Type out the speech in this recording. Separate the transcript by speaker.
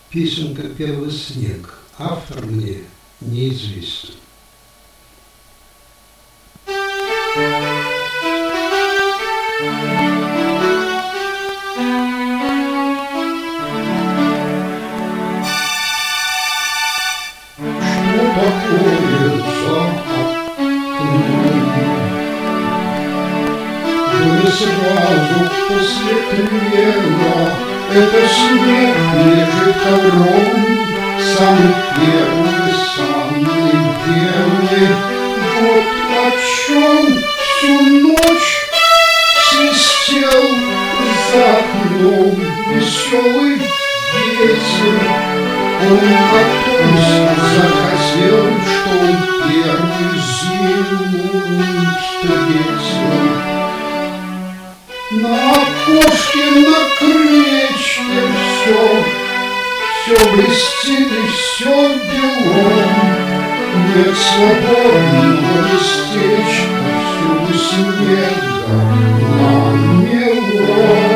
Speaker 1: Песенка «Первый снег». Автор мне неизвестен. Что такое за окном? Было сразу после крена. Это снег лежит ковром, самый первый. Вот о чем всю ночь свистел за окном веселый ветер. Он о том захотел, что он первый зиму встретил. На окошке, на крылечке все блестит и все бело. Нет свободного местечка, всюду снега намело.